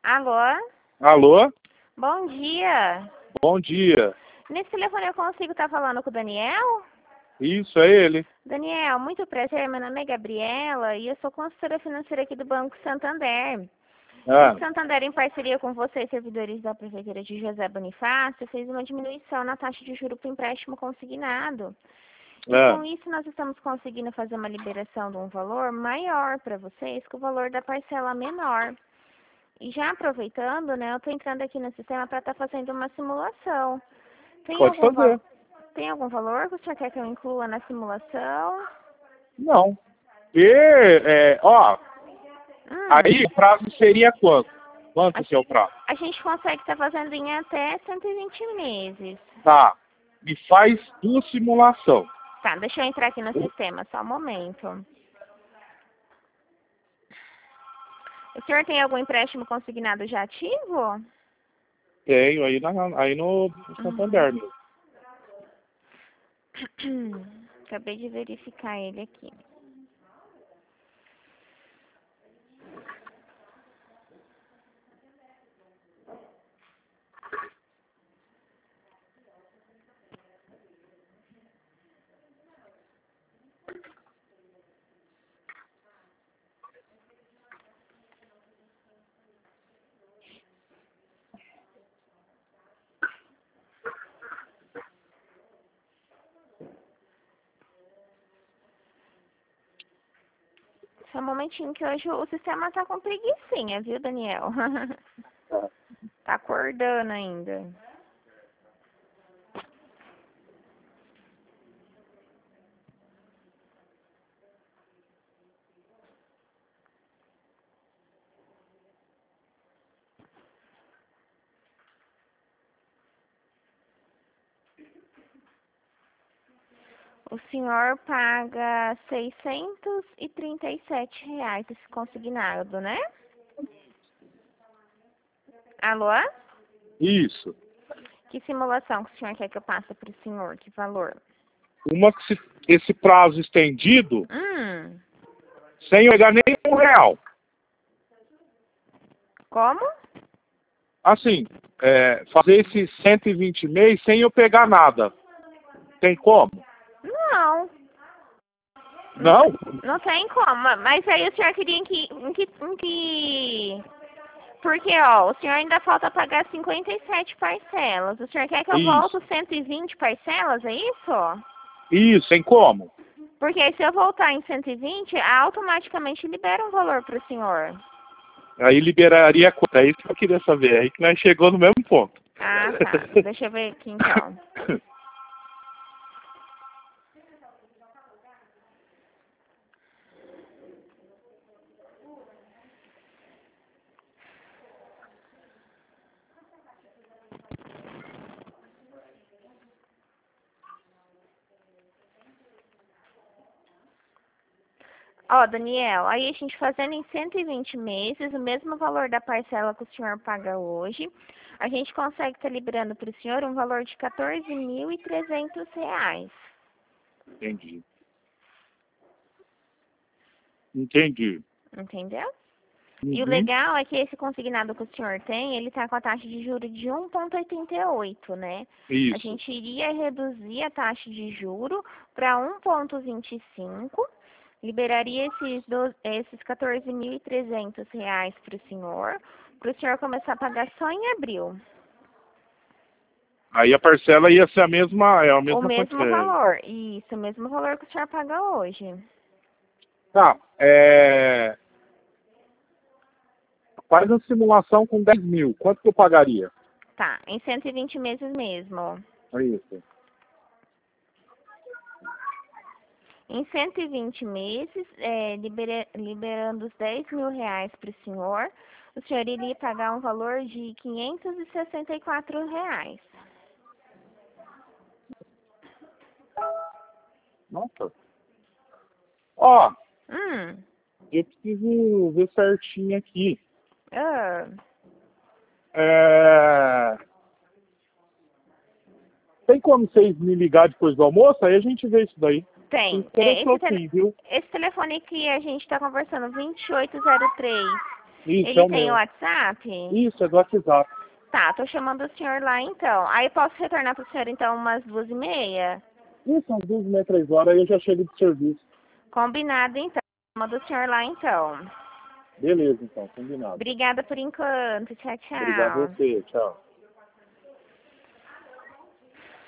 Alô? Alô? Bom dia. Bom dia. Nesse telefone eu consigo estar falando com o Daniel? Isso, é ele. Daniel, muito prazer. Meu nome é Gabriela e eu sou consultora financeira aqui do Banco Santander. O Santander, em parceria com vocês, servidores da Prefeitura de José Bonifácio, fez uma diminuição na taxa de juros para o empréstimo consignado. E com isso nós estamos conseguindo fazer uma liberação de um valor maior para vocês, com o valor da parcela menor. E já aproveitando, né, eu estou entrando aqui no sistema para estar fazendo uma simulação. Pode fazer. Tem algum valor que o senhor quer que eu inclua na simulação? Não. Aí o prazo seria quanto? Quanto que é o prazo? A gente consegue estar fazendo em até 120 meses. Tá. Me faz 2 simulação. Tá, deixa eu entrar aqui no sistema, só um momento. O senhor tem algum empréstimo consignado já ativo? Tenho aí no Santander. Acabei de verificar ele aqui. Só um momentinho que hoje o sistema tá com preguicinha, viu, Daniel? Tá acordando ainda. O senhor paga R$ 637 esse consignado, né? Alô? Isso. Que simulação que o senhor quer que eu passe para o senhor? Que valor? Uma que esse prazo estendido, sem pegar nenhum real. Como? Assim, fazer esse 120 mês sem eu pegar nada. Tem como? Não. Não? Não tem como. Mas aí o senhor queria em que... Porque, ó, o senhor ainda falta pagar 57 parcelas. O senhor quer que eu volte 120 parcelas, é isso? Isso, tem como? Porque aí se eu voltar em 120, automaticamente libera um valor para o senhor. Aí liberaria quanto? É isso que eu queria saber. É aí que nós chegou no mesmo ponto. Ah, tá. Deixa eu ver aqui então. Ó, Daniel, aí a gente fazendo em 120 meses, o mesmo valor da parcela que o senhor paga hoje, a gente consegue estar liberando para o senhor um valor de R$ 14.300. Entendi. Entendi. Entendeu? E o legal é que esse consignado que o senhor tem, ele está com a taxa de juros de 1,88, né? Isso. A gente iria reduzir a taxa de juro para 1,25, liberaria esses R$ 14.300 para o senhor começar a pagar só em abril. Aí a parcela ia ser a mesma O mesmo valor, isso, o mesmo valor que o senhor paga hoje. Tá, faz uma simulação com 10 mil. Quanto que eu pagaria? Tá, em 120 meses mesmo. É isso. Em 120 meses, liberando os R$ 10.000 para o senhor iria pagar um valor de R$ 564. Nossa. Ó, Hum. eu preciso ver certinho aqui. Ah. Tem como vocês me ligar depois do almoço? Aí a gente vê isso daí. Tem. Viu? Esse telefone que a gente está conversando, 2803 Isso, Ele é o tem meu. o WhatsApp? Isso, é do WhatsApp. Tá, tô chamando o senhor lá então. Aí posso retornar pro senhor então umas 2h30? Isso, às 2h30, 3h, aí eu já chego de serviço. Combinado então. Manda o senhor lá então. Beleza, então, combinado. Obrigada por enquanto. Tchau, Obrigado a tchau. você, tchau.